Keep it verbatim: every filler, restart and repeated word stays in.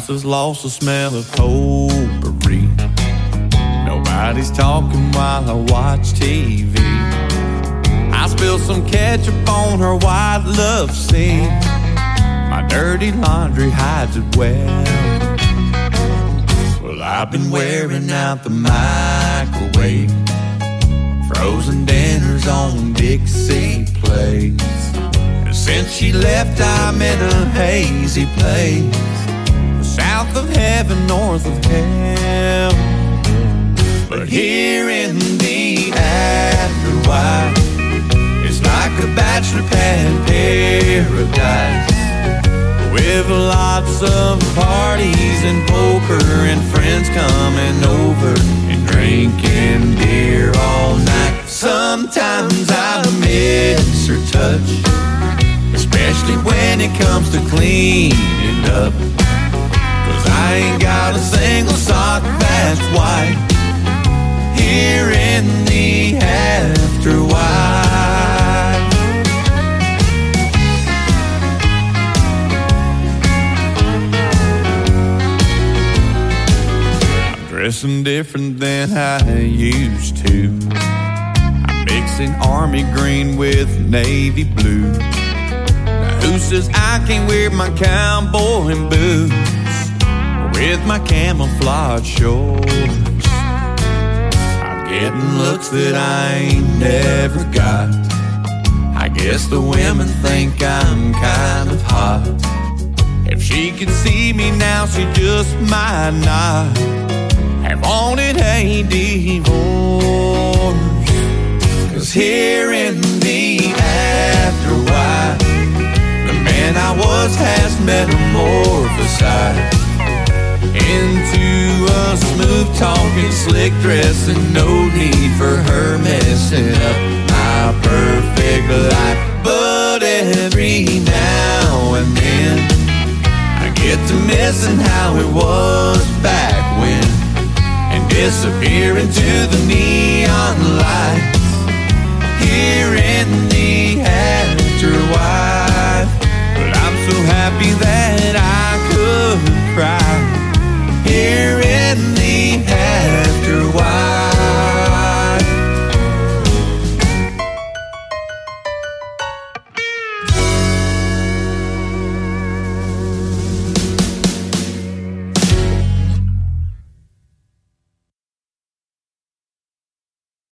house has lost the smell of potpourri. Nobody's talking while I watch T V. I spill some ketchup on her white love seat. My dirty laundry hides it well. Well, I've been wearing out the microwave, frozen dinners on Dixie plates. And since she left, I'm in a hazy place, south of heaven, north of hell. But here in the afterlife, it's like a bachelor pad paradise, with lots of parties and poker and friends coming over and drinking beer all night. Sometimes I miss her touch, especially when it comes to cleaning up, 'cause I ain't got a single sock that's white here in the afterlife. Dressing different than I used to. I'm mixing army green with navy blue. Now who says I can't wear my cowboy boots with my camouflage shorts? I'm getting looks that I ain't never got. I guess the women think I'm kind of hot. If she could see me now, she just might not have wanted a divorce. 'Cause here in the afterlife, the man I was has metamorphosized into a smooth talking, slick dressing, no need for her messing up my perfect life. But every now and then I get to missing how it was back when, and disappear into the neon